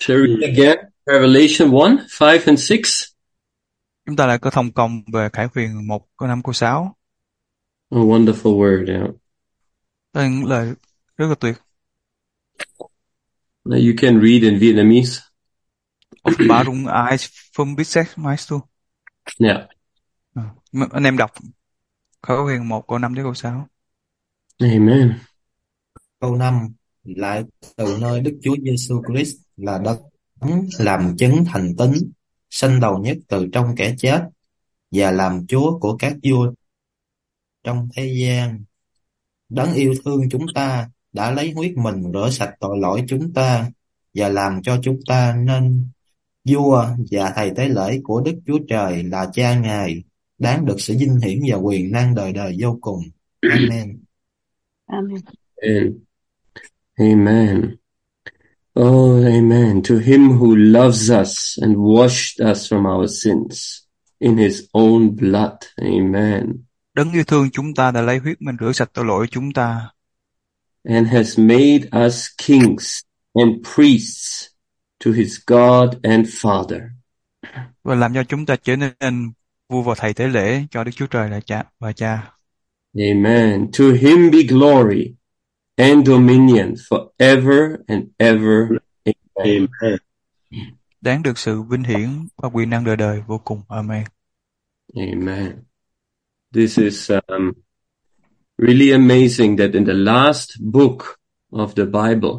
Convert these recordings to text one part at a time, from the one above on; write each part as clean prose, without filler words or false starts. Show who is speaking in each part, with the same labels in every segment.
Speaker 1: Shall we read again? Revelation 1, 5 and 6.
Speaker 2: Chúng ta lại có thông công về Khải Huyền 1 câu 5 câu 6.
Speaker 1: A wonderful word, yeah.
Speaker 2: Đây là những lời rất là tuyệt.
Speaker 1: Now you can read in Vietnamese.
Speaker 2: Offenbarung 1, 5 bis 6 meinst du?
Speaker 1: Yeah.
Speaker 2: Anh em đọc Khải Huyền 1 câu 5 đến câu 6.
Speaker 1: Amen.
Speaker 3: Câu 5 lại từ nơi Đức Chúa Giêsu Christ là đấng làm chứng thành tín, sanh đầu nhất từ trong kẻ chết và làm Chúa của các vua trong thế gian. Đấng yêu thương chúng ta đã lấy huyết mình rửa sạch tội lỗi chúng ta và làm cho chúng ta nên vua và thầy tế lễ của Đức Chúa Trời là Cha Ngài, đáng được sự vinh hiển và quyền năng đời đời vô cùng. Amen.
Speaker 4: Amen.
Speaker 1: And amen. Oh, amen. To him who loves us and washed us from our sins in his own blood. Amen.
Speaker 2: Đấng yêu thương chúng ta đã lấy huyết mình rửa sạch tội lỗi chúng ta.
Speaker 1: And has made us kings and priests to his God and Father.
Speaker 2: Và làm cho chúng ta trở nên vua và thầy tế lễ cho Đức Chúa Trời là Cha và Cha.
Speaker 1: Amen. To him be glory and dominion forever and ever. Amen.
Speaker 2: Đáng được sự vinh hiển và quyền năng đời đời vô cùng. Amen.
Speaker 1: Amen. This is really amazing that in the last book of the Bible,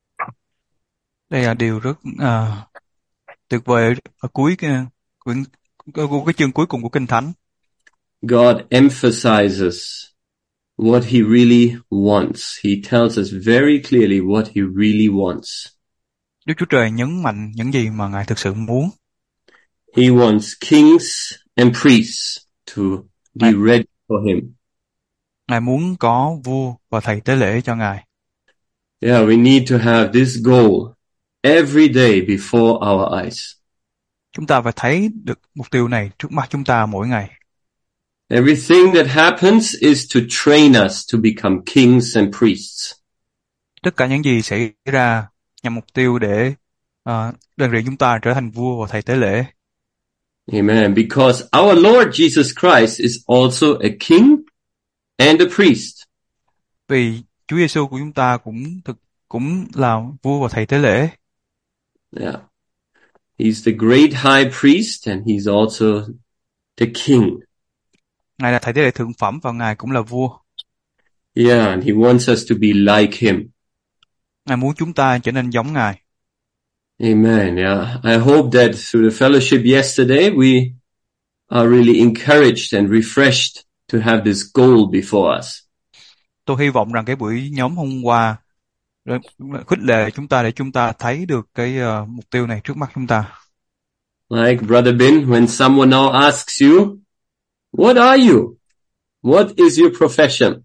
Speaker 2: Đây là điều rất tuyệt vời ở cuối cái chương cuối cùng của Kinh Thánh.
Speaker 1: God emphasizes what he really wants. He tells us very clearly what he really wants.
Speaker 2: Đức Chúa Trời nhấn mạnh những gì mà Ngài thực sự muốn.
Speaker 1: He wants kings and priests to be ready for him.
Speaker 2: Ngài muốn có vua và thầy tế lễ cho Ngài.
Speaker 1: Yeah, we need to have this goal every day before our eyes.
Speaker 2: Chúng ta phải thấy được mục tiêu này trước mắt chúng ta mỗi ngày.
Speaker 1: Everything that happens is to train us to become kings and priests.
Speaker 2: Tất cả những gì xảy ra nhằm mục tiêu để rèn luyện chúng ta trở thành vua và thầy tế lễ.
Speaker 1: Amen. Because our Lord Jesus Christ is also a king and a priest.
Speaker 2: Vì Chúa Giêsu của chúng ta cũng là vua và thầy tế lễ.
Speaker 1: Yeah. He's the great high priest and he's also the king.
Speaker 2: Ngài là thầy tế lễ thượng phẩm và Ngài cũng là vua.
Speaker 1: Yeah, and he wants us to be like him.
Speaker 2: Ngài muốn chúng ta trở nên giống Ngài.
Speaker 1: Amen. Yeah. I hope that through the fellowship yesterday we are really encouraged and refreshed to have this goal before us.
Speaker 2: Tôi hy vọng rằng cái buổi nhóm hôm qua khích lệ chúng ta để chúng ta thấy được cái mục tiêu này trước mắt chúng ta.
Speaker 1: Like Brother Bin, when someone now asks you, what are you? What is your profession?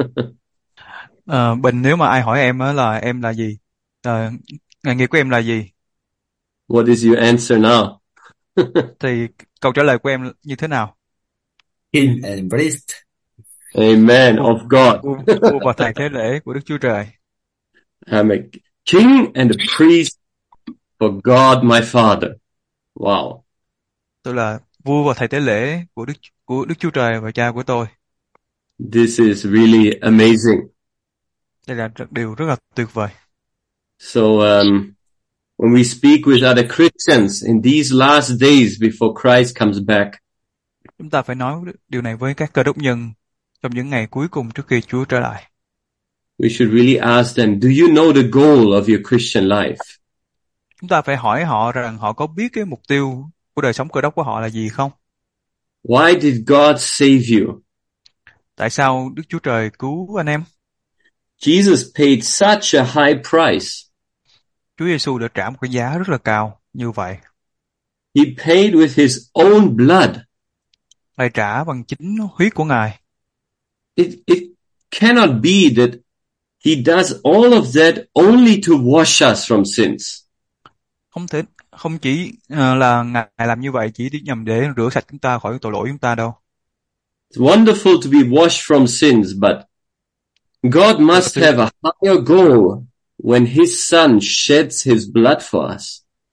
Speaker 2: Bình, nếu mà ai hỏi em là em là gì? Nghề nghiệp của em là gì?
Speaker 1: What is your answer now?
Speaker 2: Thì câu trả lời của em như thế nào?
Speaker 3: King and priest.
Speaker 1: Amen. Of God.
Speaker 2: Vua và thầy tế lễ của Đức Chúa Trời.
Speaker 1: I'm a king and a priest for God my Father. Wow.
Speaker 2: Tôi là vua và thầy tế lễ của Đức Chúa Trời và Cha của tôi.
Speaker 1: This is really amazing.
Speaker 2: Đây là điều rất là tuyệt vời.
Speaker 1: So when we speak with other Christians in these last days before Christ comes back,
Speaker 2: chúng ta phải nói điều này với các cơ đốc nhân trong những ngày cuối cùng trước khi Chúa trở lại.
Speaker 1: we should really ask them, do you know the goal of your Christian life?
Speaker 2: Chúng ta phải hỏi họ rằng họ có biết cái mục tiêu của đời sống cơ đốc của họ là gì không?
Speaker 1: Why did God save you?
Speaker 2: Tại sao Đức Chúa Trời cứu anh em?
Speaker 1: Jesus paid such a high price.
Speaker 2: Chúa Giêsu đã trả một cái giá rất là cao như vậy.
Speaker 1: He paid with his own blood.
Speaker 2: Ngài trả bằng chính huyết của Ngài.
Speaker 1: It cannot be that he does all of that only to wash us from sins.
Speaker 2: Không chỉ là Ngài làm như vậy chỉ nhằm để rửa sạch chúng ta khỏi tội lỗi chúng ta đâu.
Speaker 1: It's wonderful to be washed from sins, but God must have a higher goal when his son sheds his blood for us.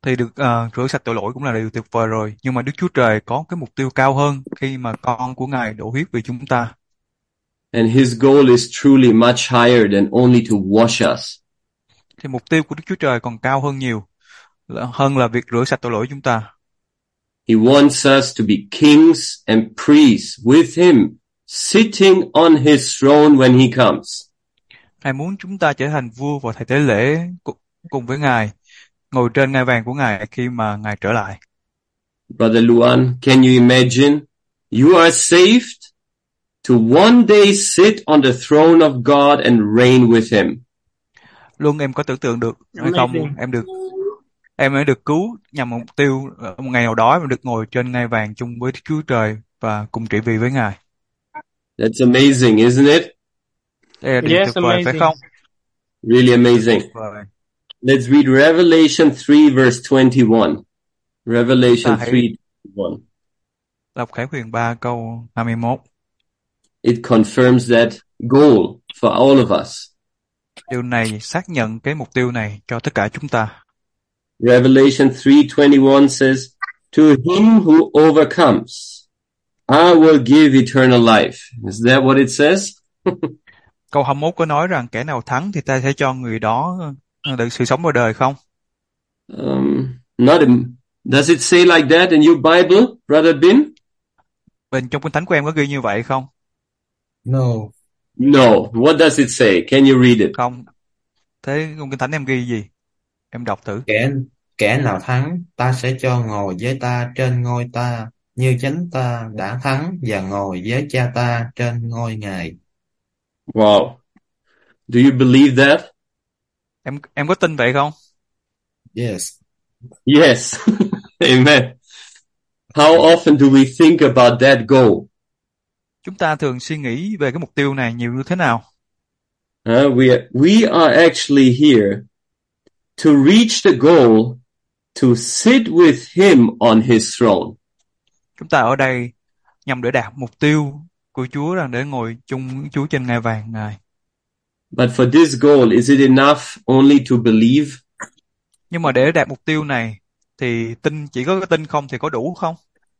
Speaker 2: thì được rửa sạch tội lỗi cũng là điều tuyệt vời rồi, nhưng mà Đức Chúa Trời có cái mục tiêu cao hơn khi mà con của Ngài đổ huyết vì chúng ta.
Speaker 1: And his goal is truly much higher than only to wash us.
Speaker 2: Thì mục tiêu của Đức Chúa Trời còn cao hơn nhiều, hơn là việc rửa sạch tội lỗi chúng ta.
Speaker 1: He wants us to be kings and priests with him, sitting on his throne when he comes.
Speaker 2: Ngài muốn chúng ta trở thành vua và thầy tế lễ cùng với Ngài, ngồi trên ngai vàng của Ngài khi mà Ngài trở lại.
Speaker 1: Brother Luan, can you imagine? You are saved to one day sit on the throne of God and reign with him.
Speaker 2: Luôn em có tưởng tượng được hay không? Em đã được cứu nhằm mục tiêu một ngày nào đó em được ngồi trên ngai vàng chung với Đức Chúa Trời và cùng trị vì với Ngài.
Speaker 1: That's amazing, isn't it?
Speaker 2: Đây là điều
Speaker 4: Yes,
Speaker 2: tuyệt vời, phải
Speaker 4: amazing.
Speaker 2: không?
Speaker 1: Really amazing.
Speaker 2: Tuyệt vời.
Speaker 1: Let's read Revelation 3 verse 21. Revelation 3 21.
Speaker 2: Đọc Khải Huyền 3 câu 21.
Speaker 1: It confirms that goal for all of us.
Speaker 2: Điều này xác nhận cái mục tiêu này cho tất cả chúng ta.
Speaker 1: Revelation 3:21 says, "To him who overcomes, I will give eternal life." Is that what it says?
Speaker 2: Câu 21 có nói rằng kẻ nào thắng thì ta sẽ cho người đó được sự sống vào đời không?
Speaker 1: Not does it say like that in your Bible, Brother Bin?
Speaker 2: Bên trong Kinh Thánh của em có ghi như vậy không?
Speaker 3: No.
Speaker 1: No. What does it say? Can you read it?
Speaker 2: Không. Thế trong Kinh Thánh em ghi gì? Em đọc thử.
Speaker 3: Kẻ nào thắng, ta sẽ cho ngồi với ta trên ngôi ta, như chính ta đã thắng và ngồi với cha ta trên ngôi Ngài.
Speaker 1: Wow. Do you believe that?
Speaker 2: Em có tin vậy không?
Speaker 3: Yes.
Speaker 1: Yes. Amen. How often do we think about that goal?
Speaker 2: Chúng ta thường suy nghĩ về cái mục tiêu này nhiều như thế nào?
Speaker 1: We are actually here to reach the goal to sit with him on his throne.
Speaker 2: Chúng ta ở đây nhằm để đạt mục tiêu của Chúa rằng để ngồi chung với Chúa trên ngai vàng Ngài.
Speaker 1: But for this goal, is it enough only to believe?
Speaker 2: Nhưng mà để đạt mục tiêu này thì chỉ có cái tin không thì có đủ không?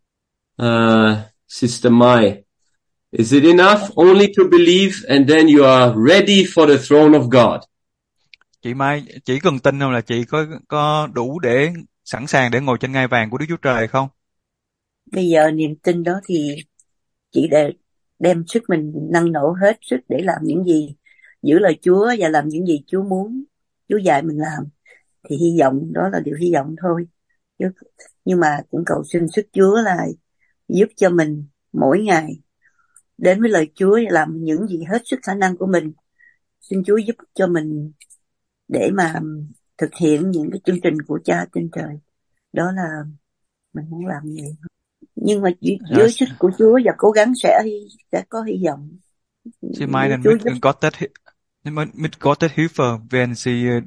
Speaker 1: Sister Mai, is it enough only to believe and then you are ready for the throne of God?
Speaker 2: Chị Mai chỉ cần tin không là chị có đủ để sẵn sàng để ngồi trên ngai vàng của Đức Chúa Trời không?
Speaker 5: Bây giờ niềm tin đó thì chỉ để đem sức mình năng nổ hết sức để làm những gì, giữ lời Chúa và làm những gì Chúa muốn, Chúa dạy mình làm. Thì hy vọng đó là điều hy vọng thôi. Nhưng mà cũng cầu xin sức Chúa là giúp cho mình mỗi ngày đến với lời Chúa và làm những gì hết sức khả năng của mình. Xin Chúa giúp cho mình để mà thực hiện những cái chương trình của Cha trên trời. Đó là mình muốn làm như vậy. Nhưng mà dưới sức của Chúa và cố gắng sẽ có hy vọng.
Speaker 2: Sie meinen, mit Gottes Hilfe werden Sie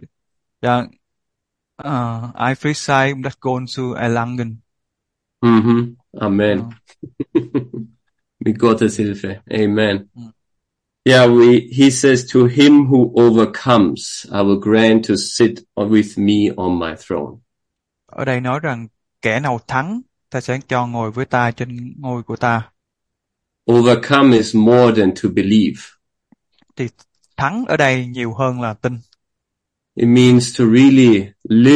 Speaker 2: eifrig sein, um das Goal zu erlangen.
Speaker 1: Amen. Mit Gottes Hilfe. Amen. Yeah, he says, to him who overcomes, I will grant to sit with me on my throne.
Speaker 2: Ở đây nói rằng kẻ nào thắng, ta sẽ cho ngồi với ta trên ngôi của ta.
Speaker 1: Overcome is more than to believe.
Speaker 2: Thì thắng ở đây nhiều hơn là tin.
Speaker 1: It means to really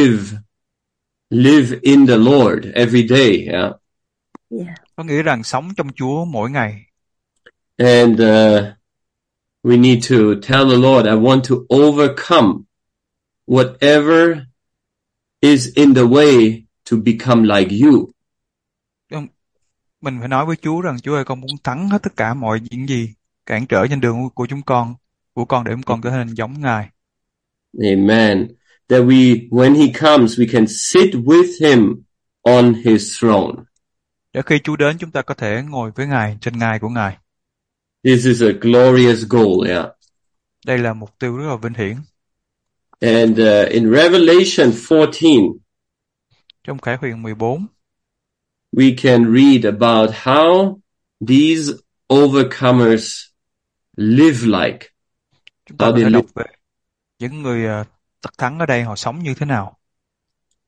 Speaker 1: live in the Lord every day. Yeah.
Speaker 2: Có nghĩa rằng sống trong Chúa mỗi ngày.
Speaker 1: And we need to tell the Lord, I want to overcome whatever is in the way to become like you.
Speaker 2: Mình phải nói với Chúa rằng Chúa ơi, con muốn thắng hết tất cả mọi những gì cản trở trên đường của con để chúng con trở thành giống Ngài.
Speaker 1: Amen. That when he comes, we can sit with him on his throne.
Speaker 2: Để khi Chúa đến, chúng ta có thể ngồi với Ngài trên ngai của Ngài.
Speaker 1: This is a glorious goal, yeah.
Speaker 2: Đây là mục tiêu rất là vinh hiển.
Speaker 1: And in Revelation 14,
Speaker 2: trong Khải Huyền 14,
Speaker 1: we can read about how these overcomers live like.
Speaker 2: Chúng ta có thể đọc về những người tất thắng ở đây họ sống như thế nào.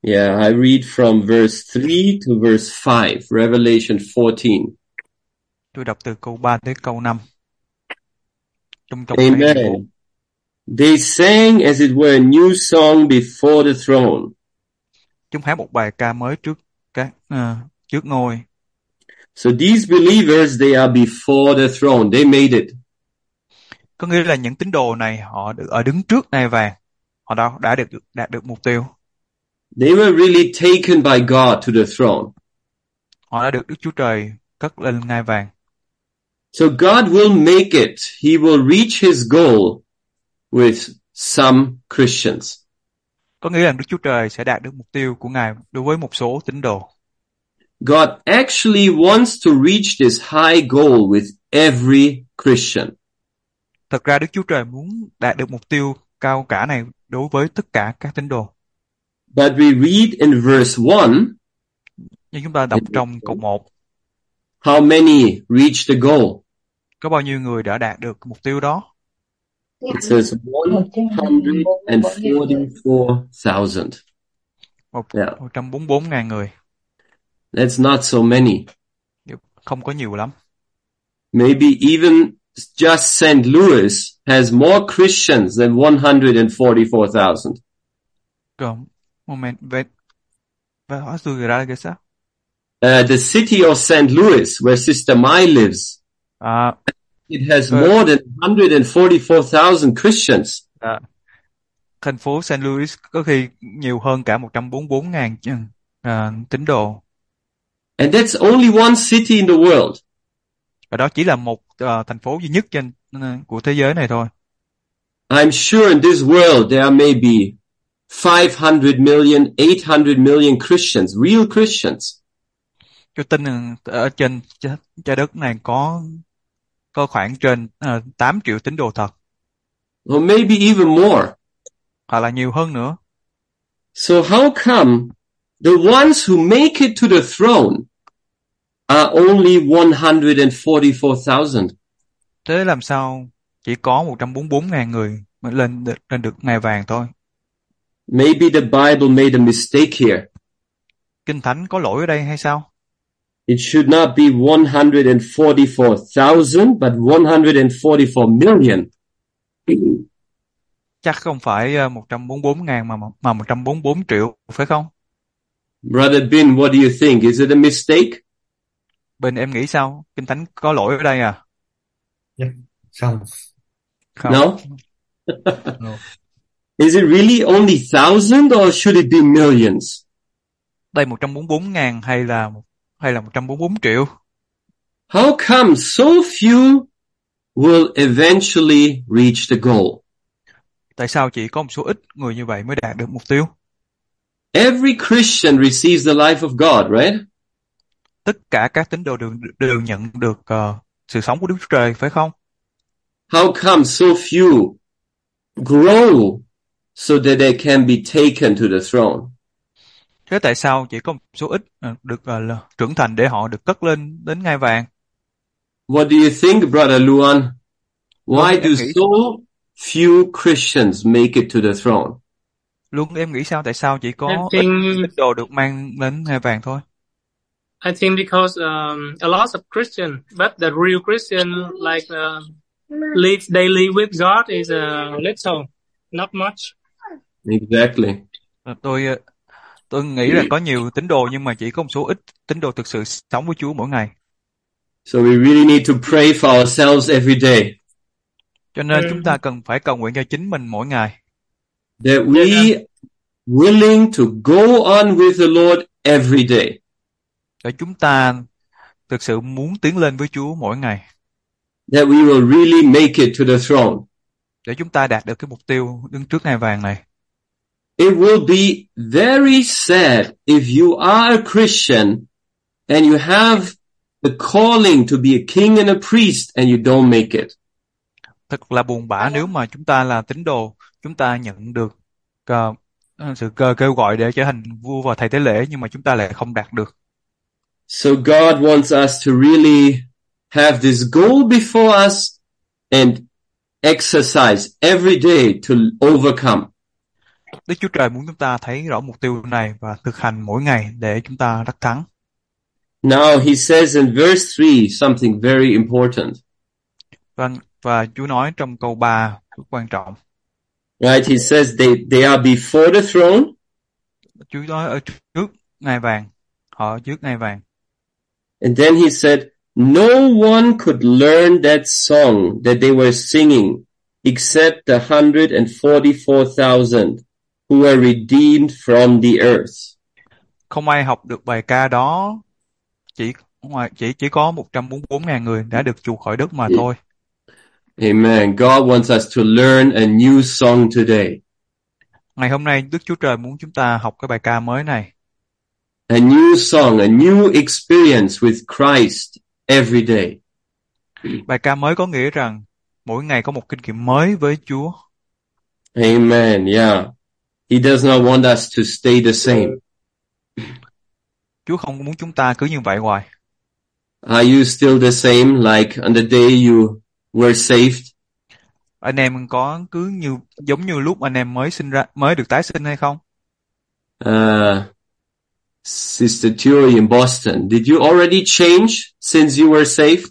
Speaker 1: Yeah, I read from verse 3 to verse 5, Revelation 14.
Speaker 2: Tôi đọc từ câu 3 tới câu 5. Trong khải huyền 4.
Speaker 1: Amen. They sang as it were a new song before the throne.
Speaker 2: Chúng hát một bài ca mới trước ngôi.
Speaker 1: So these believers, they are before the throne. They made it.
Speaker 2: Có nghĩa là những tín đồ này họ ở đứng trước ngai vàng. Họ đã đạt được mục tiêu.
Speaker 1: They were really taken by God to the throne.
Speaker 2: Họ đã được Đức Chúa Trời cất lên ngai vàng.
Speaker 1: So God will make it. He will reach his goal with some Christians.
Speaker 2: Có nghĩa là Đức Chúa Trời sẽ đạt được mục tiêu của Ngài đối với một số tín đồ.
Speaker 1: God actually wants to reach this high goal with every Christian.
Speaker 2: Thật ra Đức Chúa Trời muốn đạt được mục tiêu cao cả này đối với tất cả các tín đồ.
Speaker 1: But we read in verse 1,
Speaker 2: Nhưng chúng ta đọc trong câu 1.
Speaker 1: How many reached the goal?
Speaker 2: Có bao nhiêu người đã đạt được mục tiêu đó?
Speaker 1: It says 144,000.
Speaker 2: 144.000 người.
Speaker 1: That's not so many.
Speaker 2: Không có nhiều lắm.
Speaker 1: Maybe even just St. Louis has more Christians than 144,000.
Speaker 2: Moment, was du gerade gesagt?
Speaker 1: The city of St. Louis, where Sister Mai lives, it has more than 144,000 Christians.
Speaker 2: Thành phố St. Louis có khi nhiều hơn cả 144.000 tín đồ.
Speaker 1: And that's only one city in the world.
Speaker 2: Và đó chỉ là một thành phố duy nhất của thế giới này thôi.
Speaker 1: I'm sure in this world there are maybe 500 million, 800 million Christians, real Christians.
Speaker 2: Tôi tin ở trên trái đất này có khoảng trên 8 triệu tín đồ thật.
Speaker 1: Or maybe even more.
Speaker 2: Hoặc là nhiều hơn nữa.
Speaker 1: So how come the ones who make it to the throne are only 144,000?
Speaker 2: Thế làm sao chỉ có 144.000 người mới lên được ngai vàng thôi?
Speaker 1: Maybe the Bible made a mistake here.
Speaker 2: Kinh Thánh có lỗi ở đây hay sao?
Speaker 1: It should not be 144,000, but 144 million.
Speaker 2: Chắc không phải 144.000 mà 144 triệu, phải không?
Speaker 1: Brother Bin, what do you think? Is it a mistake?
Speaker 2: Bên em nghĩ sao? Kinh Thánh có lỗi ở đây à?
Speaker 3: Không.
Speaker 1: No? No. Is it really only thousand or should it be millions?
Speaker 2: Đây 144.000 hay là 144 triệu?
Speaker 1: How come so few will eventually reach the goal?
Speaker 2: Tại sao chỉ có một số ít người như vậy mới đạt được mục tiêu?
Speaker 1: Every Christian receives the life of God, right?
Speaker 2: Tất cả các tín đồ đều nhận được sự sống của Đức Chúa Trời, phải không?
Speaker 1: How come so few grow so that they can be taken to the throne?
Speaker 2: Thế tại sao chỉ có một số ít được trưởng thành để họ được cất lên đến ngai vàng?
Speaker 1: What do you think, Brother Luan? Why do so few Christians make it to the throne?
Speaker 2: Luôn em nghĩ sao? Tại sao chỉ có ít tín đồ được mang đến ngai vàng thôi?
Speaker 4: I think because a lot of Christian, but the real Christian like live daily with God is little, not much.
Speaker 1: Exactly.
Speaker 2: Tôi nghĩ là có nhiều tín đồ nhưng mà chỉ có một số ít tín đồ thực sự sống với Chúa mỗi ngày.
Speaker 1: So we really need to pray for ourselves every day.
Speaker 2: Cho nên chúng ta cần phải cầu nguyện cho chính mình mỗi ngày.
Speaker 1: That we willing to go on with the Lord every day.
Speaker 2: Để chúng ta thực sự muốn tiến lên với Chúa mỗi ngày.
Speaker 1: That we will really make it to the throne.
Speaker 2: Để chúng ta đạt được cái mục tiêu đứng trước ngai vàng này.
Speaker 1: It will be very sad if you are a Christian and you have the calling to be a king and a priest and you don't make it.
Speaker 2: Thật là buồn bã nếu mà chúng ta là tín đồ, chúng ta nhận được sự kêu gọi để trở thành vua và thầy tế lễ nhưng mà chúng ta lại không đạt được.
Speaker 1: So God wants us to really have this goal before us and exercise every day to overcome.
Speaker 2: Đức Chúa Trời muốn chúng ta thấy rõ mục tiêu này và thực hành mỗi ngày để chúng ta đắc thắng.
Speaker 1: Now he says in verse 3 something very important.
Speaker 2: Và Chúa nói trong câu 3 rất quan trọng.
Speaker 1: Right? He says they are before the throne.
Speaker 2: Chúa nói ở trước ngai vàng. Họ ở trước ngai vàng.
Speaker 1: And then he said, no one could learn that song that they were singing except the 144,000 who were redeemed from the earth.
Speaker 2: Không ai học được bài ca đó, chỉ có 144.000 người đã được chuộc khỏi đất mà thôi.
Speaker 1: Amen. God wants us to learn a new song today.
Speaker 2: Ngày hôm nay Đức Chúa Trời muốn chúng ta học cái bài ca mới này.
Speaker 1: A new song, a new experience with Christ every day.
Speaker 2: Bài ca mới có nghĩa rằng mỗi ngày có một kinh nghiệm mới với Chúa.
Speaker 1: Amen. Yeah. He does not want us to stay the same.
Speaker 2: Chúa không muốn chúng ta cứ như vậy hoài.
Speaker 1: Are you still the same like on the day you were saved?
Speaker 2: Anh em có cứ giống như lúc anh em mới được tái sinh hay không?
Speaker 1: Sister Thury in Boston, did you already change since you were saved?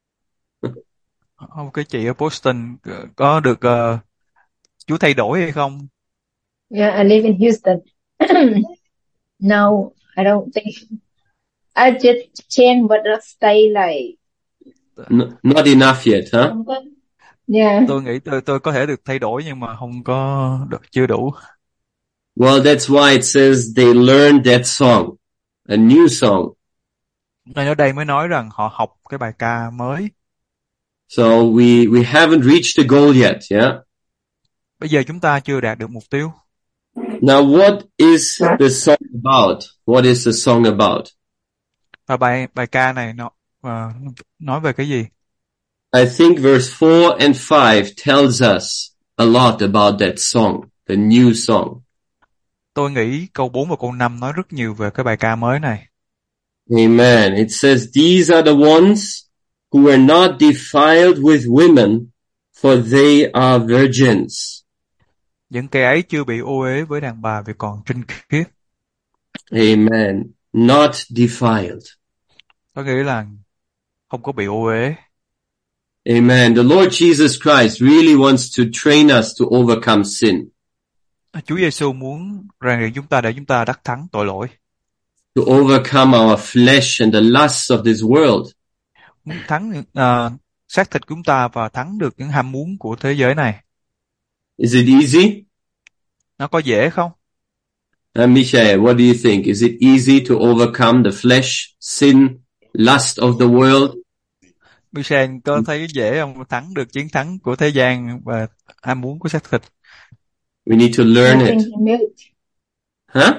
Speaker 2: Cái chị ở Boston có được Chúa thay đổi hay không?
Speaker 6: Yeah, I live in Houston. No, I don't think. I just change but not stay like.
Speaker 1: Not enough yet, huh?
Speaker 6: Yeah.
Speaker 2: Tôi nghĩ tôi có thể được thay đổi nhưng mà không có chưa đủ.
Speaker 1: Well, that's why it says they learned that song, a new song.
Speaker 2: Nên ở đây mới nói rằng họ học cái bài ca mới.
Speaker 1: So we haven't reached the goal yet, yeah?
Speaker 2: Bây giờ chúng ta chưa đạt được mục tiêu.
Speaker 1: Now what is the song about? What is the song about?
Speaker 2: Và bài ca này nói về cái gì?
Speaker 1: I think verse 4 and 5 tells us a lot about that song, the new song.
Speaker 2: Tôi nghĩ câu 4 và câu 5 nói rất nhiều về cái bài ca mới này.
Speaker 1: Amen. It says, these are the ones who were not defiled with women, for they are virgins.
Speaker 2: Những kẻ ấy chưa bị ô uế với đàn bà vì còn trinh khiết.
Speaker 1: Amen. Not defiled.
Speaker 2: Có nghĩa là không có bị ô uế.
Speaker 1: Amen. The Lord Jesus Christ really wants to train us to overcome sin.
Speaker 2: Chúa Giêsu muốn rèn luyện chúng ta để chúng ta đắc thắng tội lỗi.
Speaker 1: To overcome our flesh and the lusts of this world.
Speaker 2: Muốn thắng xác thịt của chúng ta và thắng được những ham muốn của thế giới này.
Speaker 1: Is it easy?
Speaker 2: Nó có dễ không?
Speaker 1: Michael, what do you think? Is it easy to overcome the flesh, sin, lust of the world?
Speaker 2: Michel có thấy dễ không? Chiến thắng của thế gian và ham muốn của xác thịt.
Speaker 1: We need to learn it. Huh?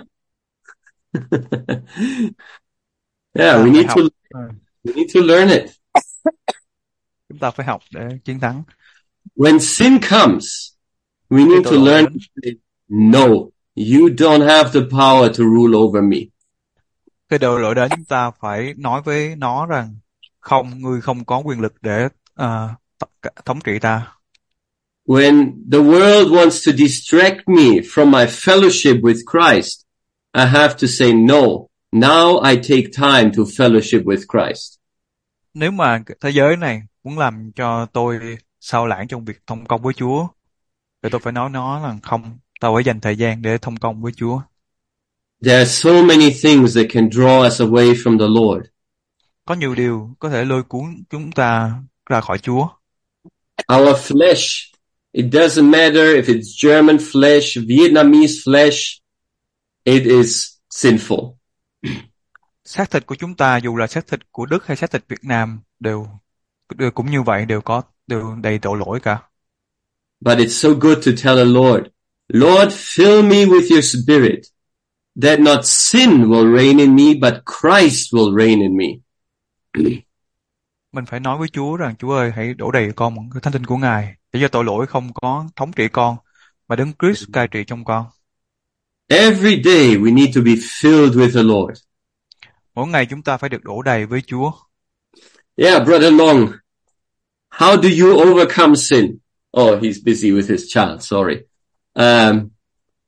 Speaker 1: Yeah, we need to learn it.
Speaker 2: Chúng ta phải học để chiến thắng.
Speaker 1: When sin comes, we need to learn to say, no, you don't have the power to rule over me.
Speaker 2: Khi tội lỗi đến, chúng ta phải nói với nó rằng không, ngươi không có quyền lực để thống trị ta.
Speaker 1: When the world wants to distract me from my fellowship with Christ, I have to say no. Now I take time to fellowship with Christ.
Speaker 2: Nếu mà thế giới này muốn làm cho tôi sao lãng trong việc thông công với Chúa, thì tôi phải nói nó là không, tao phải dành thời gian để thông công với Chúa.
Speaker 1: There are so many things that can draw us away from the Lord.
Speaker 2: Có nhiều điều có thể lôi cuốn chúng ta ra khỏi Chúa.
Speaker 1: Our flesh, it doesn't matter if it's German flesh, Vietnamese flesh, it is sinful.
Speaker 2: Xác thịt của chúng ta, dù là xác thịt của Đức hay xác thịt Việt Nam, đều cũng như vậy, đều đầy tội lỗi cả.
Speaker 1: But it's so good to tell the Lord, Lord, fill me with your spirit, that not sin will reign in me, but Christ will reign in me.
Speaker 2: Mình phải nói với Chúa rằng, Chúa ơi, hãy đổ đầy con một cái thánh linh của Ngài, để cho tội lỗi không có thống trị con, mà Đấng Christ cai trị trong con.
Speaker 1: Every day we need to be filled with the Lord.
Speaker 2: Mỗi ngày chúng ta phải được đổ đầy với Chúa.
Speaker 1: Yeah, Brother Long, how do you overcome sin? Oh, he's busy with his child, sorry.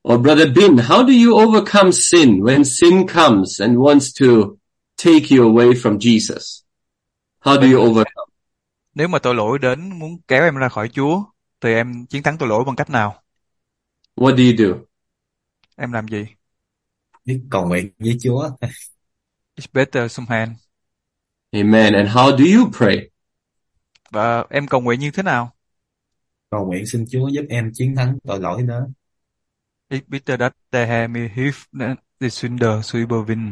Speaker 1: Or Brother Bin, how do you overcome sin when sin comes and wants to take you away from Jesus? How do you overcome?
Speaker 2: Nếu mà tội lỗi đến muốn kéo em ra khỏi Chúa, thì em chiến thắng tội lỗi bằng cách nào?
Speaker 1: What do you do?
Speaker 2: Em làm gì?
Speaker 3: Biết cầu nguyện với Chúa.
Speaker 2: It's better somehow.
Speaker 1: Amen. And how do you pray?
Speaker 2: Và em cầu nguyện như thế nào?
Speaker 3: Cầu nguyện xin Chúa giúp em chiến thắng tội lỗi đó.
Speaker 2: Ich bitte, dass der Herr mir hilft, die Sünde zu überwinden.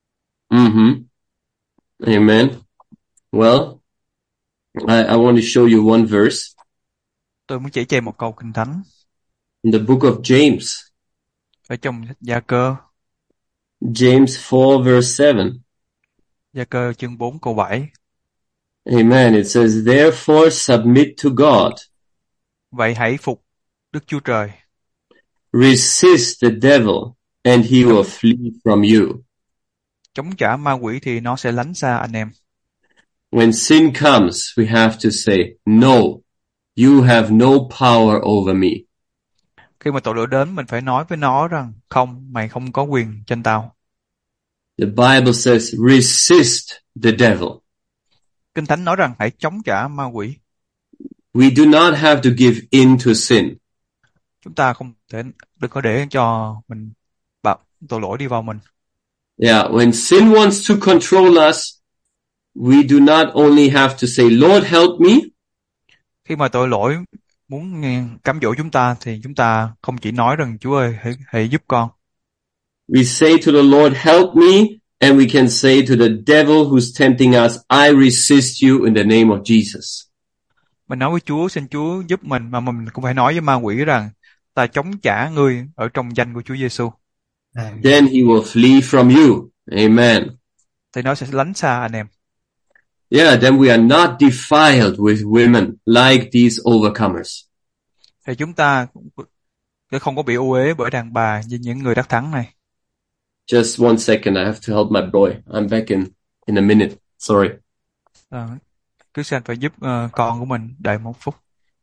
Speaker 1: Amen. Well, I want to show you one verse.
Speaker 2: Tôi muốn chỉ cho em một câu Kinh Thánh.
Speaker 1: In the book of James.
Speaker 2: Ở trong Gia Cơ.
Speaker 1: James 4 verse 7.
Speaker 2: Gia Cơ chương 4 câu 7.
Speaker 1: Amen. It says, therefore submit to God.
Speaker 2: Vậy hãy phục Đức Chúa Trời.
Speaker 1: Resist the devil and he will flee from you.
Speaker 2: Chống trả ma quỷ thì nó sẽ lánh xa anh em.
Speaker 1: When sin comes, we have to say, no, you have no power over me.
Speaker 2: Khi mà tội lỗi đến, mình phải nói với nó rằng, không, mày không có quyền trên tao.
Speaker 1: The Bible says, resist the devil.
Speaker 2: Kinh Thánh nói rằng hãy chống trả ma quỷ.
Speaker 1: We do not have to give in to sin.
Speaker 2: Chúng ta đừng có để cho mình tội lỗi đi vào mình.
Speaker 1: Yeah, when sin wants to control us, we do not only have to say, Lord help me.
Speaker 2: Khi mà tội lỗi muốn cám dỗ chúng ta thì chúng ta không chỉ nói rằng Chúa ơi hãy giúp con.
Speaker 1: We say to the Lord help me, and we can say to the devil who's tempting us, I resist you in the name of Jesus.
Speaker 2: Mình nói với Chúa, xin Chúa giúp mình, mà mình cũng phải nói với ma quỷ rằng ta chống trả ngươi ở trong danh của Chúa Giêsu.
Speaker 1: Then he will flee from you. Amen.
Speaker 2: Thì nó sẽ lánh xa anh em.
Speaker 1: Yeah, then we are not defiled with women like these overcomers.
Speaker 2: Thì chúng ta sẽ không có bị ô uế bởi đàn bà như những người đắc thắng này.
Speaker 1: Just one second, I have to help my boy. I'm back in a minute. Sorry.
Speaker 2: Christian phải giúp con của mình, đợi 1 phút.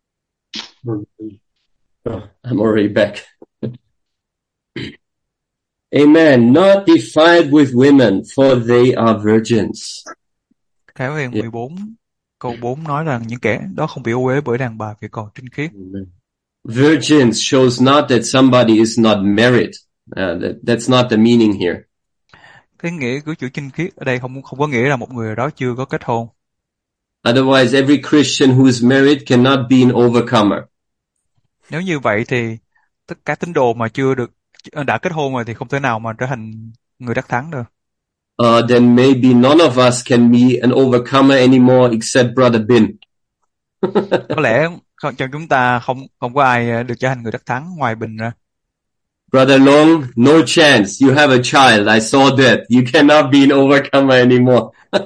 Speaker 1: I'm already back. Amen. Not defiled with women, for they are virgins.
Speaker 2: Khải Huyền 14, câu 4 nói rằng những kẻ đó không bị ô uế bởi đàn bà vì còn trinh khiết.
Speaker 1: Virgins shows not that somebody is not married. That's not the meaning here.
Speaker 2: Cái nghĩa của chữ trinh khiết ở đây không có nghĩa là một người đó chưa có kết hôn.
Speaker 1: Otherwise, every Christian who is married cannot be an overcomer.
Speaker 2: Nếu như vậy thì tất cả tín đồ mà đã kết hôn rồi thì không thể nào mà trở thành người đắc thắng được.
Speaker 1: Then maybe none of us can be an overcomer anymore except Brother Bin.
Speaker 2: Có lẽ trong chúng ta không có ai được trở thành người đắc thắng ngoài Bình ra.
Speaker 1: Brother Long, no chance. You have a child. I saw that. You cannot be an overcomer anymore.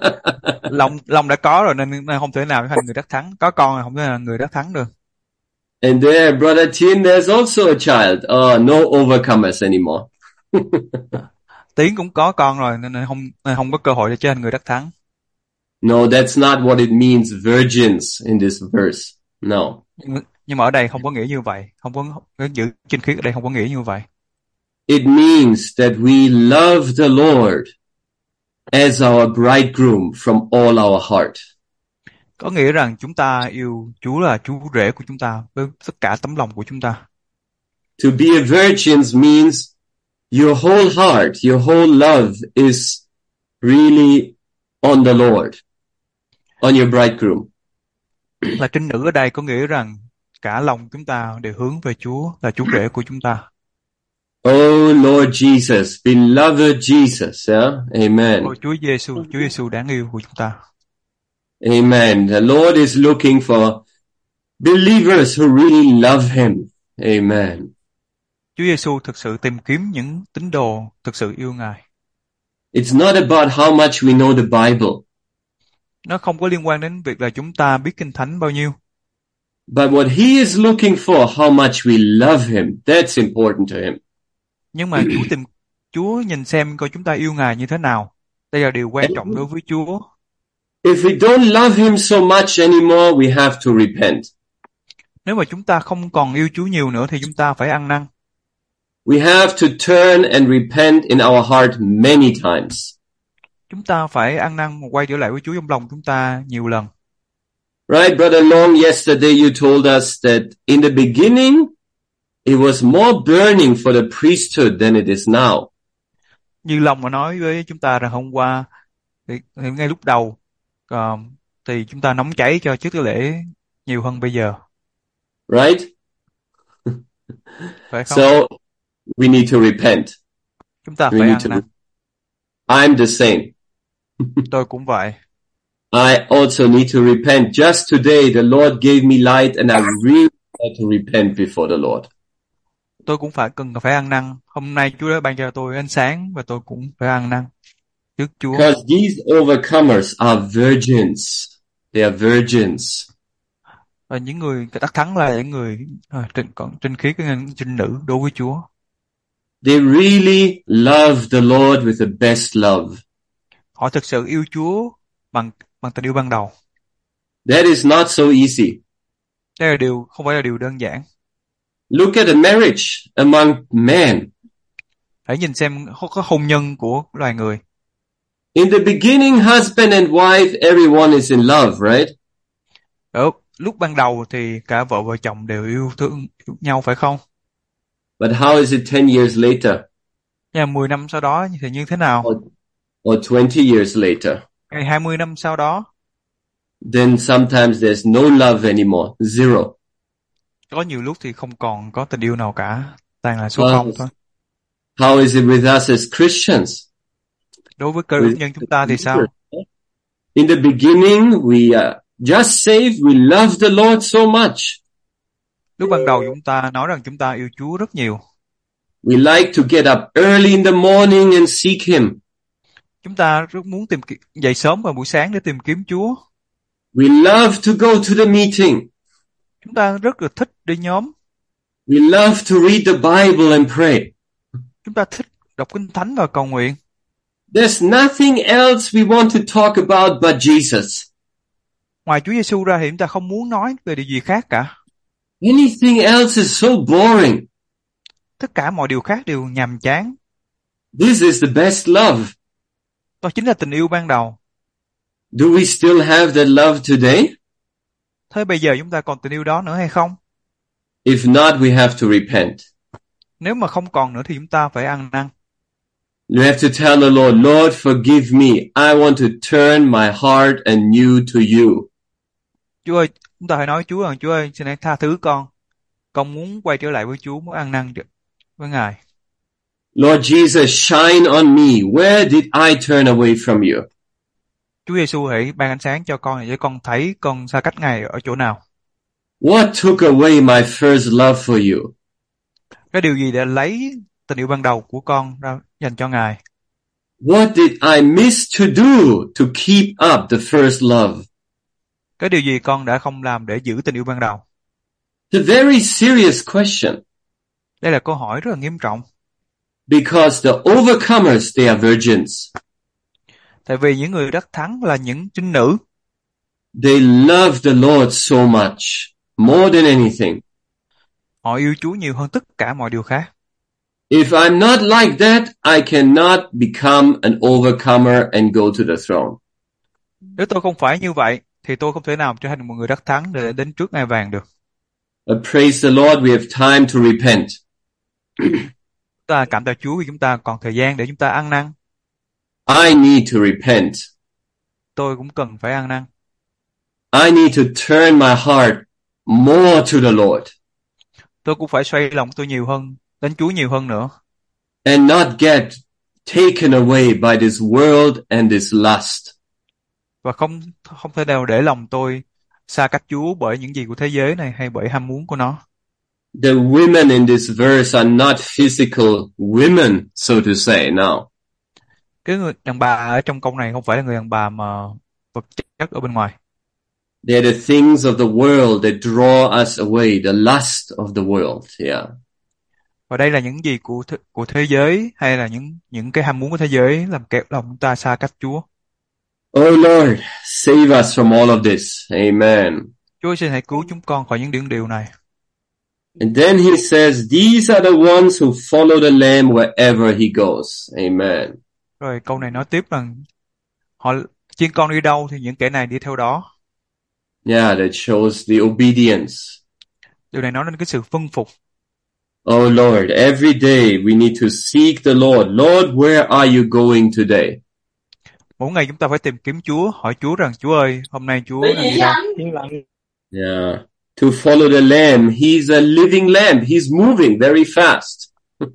Speaker 2: Long đã có rồi nên không thể nào trở thành người đắc thắng. Có con là không thể nào người đắc thắng được.
Speaker 1: And there, Brother Tien, there's also a child. No overcomers anymore.
Speaker 2: Tiến cũng có con rồi nên không có cơ hội để trở thành người đắc thắng.
Speaker 1: No, that's not what it means, virgins, in this verse. No.
Speaker 2: Nhưng mà ở đây không có nghĩa như vậy. Không có chữ trinh khiết ở đây không có nghĩa như vậy.
Speaker 1: It means that we love the Lord as our bridegroom from all our heart.
Speaker 2: Có nghĩa rằng chúng ta yêu Chúa là Chúa rể của chúng ta với tất cả tấm lòng của chúng ta.
Speaker 1: To be a virgin means your whole heart, your whole love is really on the Lord, on your bridegroom.
Speaker 2: Là trinh nữ ở đây có nghĩa rằng cả lòng chúng ta đều hướng về Chúa, là Chúa rể của chúng ta.
Speaker 1: Oh Lord Jesus, beloved Jesus, yeah? Amen.
Speaker 2: Ôi Chúa Giêsu đáng yêu của chúng ta.
Speaker 1: Amen. The Lord is looking for believers who really love Him. Amen.
Speaker 2: Chúa Giêsu thực sự tìm kiếm những tín đồ thực sự yêu Ngài.
Speaker 1: It's not about how much we know the Bible.
Speaker 2: Nó không có liên quan đến việc là chúng ta biết Kinh Thánh bao nhiêu.
Speaker 1: But what He is looking for, how much we love Him, that's important to Him.
Speaker 2: Nhưng mà Chúa nhìn xem coi chúng ta yêu Ngài như thế nào. Đây là điều quan trọng đối với Chúa.
Speaker 1: If we don't love Him so much anymore, we have to repent.
Speaker 2: Nếu mà chúng ta không còn yêu Chúa nhiều nữa thì chúng ta phải ăn năn.
Speaker 1: We have to turn and repent in our heart many times.
Speaker 2: Chúng ta phải ăn năn và quay trở lại với Chúa trong lòng chúng ta nhiều lần.
Speaker 1: Right, Brother Long, yesterday you told us that in the beginning, it was more burning for the priesthood than it is now.
Speaker 2: Như Long đã nói với chúng ta rằng hôm qua, thì ngay lúc đầu, thì chúng ta nóng cháy cho chức lễ nhiều hơn bây giờ.
Speaker 1: Right?
Speaker 2: Phải không?
Speaker 1: So, we need to repent.
Speaker 2: Chúng ta
Speaker 1: We
Speaker 2: phải
Speaker 1: need
Speaker 2: ăn
Speaker 1: to.
Speaker 2: năn.
Speaker 1: I'm the same.
Speaker 2: Tôi cũng vậy.
Speaker 1: I also need to repent. Just today, the Lord gave me light and I really had to repent before the Lord.
Speaker 2: Tôi cũng cần phải ăn năn. Hôm nay Chúa đã ban cho tôi ánh sáng và tôi cũng phải ăn năn trước Chúa.
Speaker 1: Because these overcomers are virgins. They are virgins.
Speaker 2: Và những người đắc thắng là những người trinh khiết, cái trinh nữ đối với Chúa.
Speaker 1: They really love the Lord with the best love.
Speaker 2: Họ thực sự yêu Chúa bằng tình yêu ban đầu.
Speaker 1: That is not so easy.
Speaker 2: Đây là không phải là điều đơn giản.
Speaker 1: Look at a marriage among men.
Speaker 2: Hãy nhìn xem có hôn nhân của loài người.
Speaker 1: In the beginning, husband and wife, everyone is in love, right?
Speaker 2: Ở lúc ban đầu thì cả vợ và chồng đều yêu thương nhau, phải không?
Speaker 1: But how is it 10 years later?
Speaker 2: Nhưng 10 năm sau đó thì như thế nào?
Speaker 1: Or 20 years later?
Speaker 2: Hay 20 năm sau đó?
Speaker 1: Then sometimes there's no love anymore. Zero.
Speaker 2: Có nhiều lúc thì không còn có tình yêu nào cả, toàn là số không thôi.
Speaker 1: How is it with us as Christians?
Speaker 2: Đối với cơ đốc nhân chúng ta thì sao?
Speaker 1: In the beginning, we are just saved. We love the Lord so much.
Speaker 2: Lúc ban đầu chúng ta nói rằng chúng ta yêu Chúa rất nhiều.
Speaker 1: We like to get up early in the morning and seek Him.
Speaker 2: Chúng ta rất muốn dậy sớm vào buổi sáng để tìm kiếm Chúa.
Speaker 1: We love to go to the meeting.
Speaker 2: Chúng ta rất là thích đi nhóm.
Speaker 1: We love to read the Bible and pray.
Speaker 2: Chúng ta thích đọc Kinh Thánh và cầu nguyện.
Speaker 1: There's nothing else we want to talk about but Jesus.
Speaker 2: Ngoài Chúa Giêsu ra thì chúng ta không muốn nói về điều gì khác cả.
Speaker 1: Anything else is so boring.
Speaker 2: Tất cả mọi điều khác đều nhàm chán.
Speaker 1: This is the best love.
Speaker 2: Đó chính là tình yêu ban đầu.
Speaker 1: Do we still have that love today?
Speaker 2: Thế bây giờ chúng ta còn tình yêu đó nữa hay không?
Speaker 1: If not, we have to repent.
Speaker 2: Nếu mà không còn nữa thì chúng ta phải ăn năn.
Speaker 1: You have to tell the Lord, Lord, forgive me. I want to turn my heart anew to you.
Speaker 2: Chúa ơi, chúng ta hãy nói Chúa rằng, Chúa ơi, xin hãy tha thứ con. Con muốn quay trở lại với Chúa, muốn ăn năn với Ngài.
Speaker 1: Lord Jesus, shine on me. Where did I turn away from you?
Speaker 2: Chúa Giêsu hãy ban ánh sáng cho con để con thấy con xa cách Ngài ở chỗ nào.
Speaker 1: What took away my first love for you?
Speaker 2: Cái điều gì để lấy tình yêu ban đầu của con ra dành cho Ngài?
Speaker 1: What did I miss to do to keep up the first love?
Speaker 2: Cái điều gì con đã không làm để giữ tình yêu ban đầu?
Speaker 1: It's a very serious question.
Speaker 2: Đây là câu hỏi rất là nghiêm trọng.
Speaker 1: Because the overcomers, they are virgins.
Speaker 2: Tại vì những người đắc thắng là những trinh nữ.
Speaker 1: They love the Lord so much, more than anything.
Speaker 2: Họ yêu Chúa nhiều hơn tất cả mọi điều khác.
Speaker 1: If I'm not like that, I cannot become an overcomer and go to the throne.
Speaker 2: Nếu tôi không phải như vậy, thì tôi không thể nào trở thành một người đắc thắng để đến trước ngai vàng được.
Speaker 1: Praise the Lord, we have time to repent.
Speaker 2: Chúng ta cảm tạ Chúa vì chúng ta còn thời gian để chúng ta ăn năn.
Speaker 1: I need to repent.
Speaker 2: Tôi cũng cần phải ăn năn.
Speaker 1: I need to turn my heart more to the Lord.
Speaker 2: Tôi cũng phải xoay lòng tôi nhiều hơn, đến Chúa nhiều hơn nữa.
Speaker 1: And not get taken away by this world and this lust.
Speaker 2: Và không thể nào để lòng tôi xa cách Chúa bởi những gì của thế giới này hay bởi ham muốn của nó.
Speaker 1: The women in this verse are not physical women, so to say, now.
Speaker 2: Cái người đàn bà ở trong câu này không phải là người đàn bà mà vật chất ở bên ngoài.
Speaker 1: They're the things of the world that draw us away, the lust of the world, yeah.
Speaker 2: Và đây là những gì của thế giới hay là những cái ham muốn của thế giới làm kéo lòng chúng ta xa cách Chúa.
Speaker 1: Oh Lord, save us from all of this. Amen.
Speaker 2: Chúa xin hãy cứu chúng con khỏi những điều này.
Speaker 1: And then he says, these are the ones who follow the Lamb wherever he goes. Amen.
Speaker 2: Rồi câu này nói tiếp rằng họ chiên con đi đâu thì những kẻ này đi theo đó.
Speaker 1: Yeah, that shows the obedience.
Speaker 2: Điều này nói đến cái sự vâng phục.
Speaker 1: Oh Lord, every day we need to seek the Lord. Lord, where are you going today?
Speaker 2: Mỗi ngày chúng ta phải tìm kiếm Chúa, hỏi Chúa rằng Chúa ơi, hôm nay Chúa đang đi đâu?
Speaker 1: Yeah. To follow the Lamb, he's a living lamb. He's moving very fast.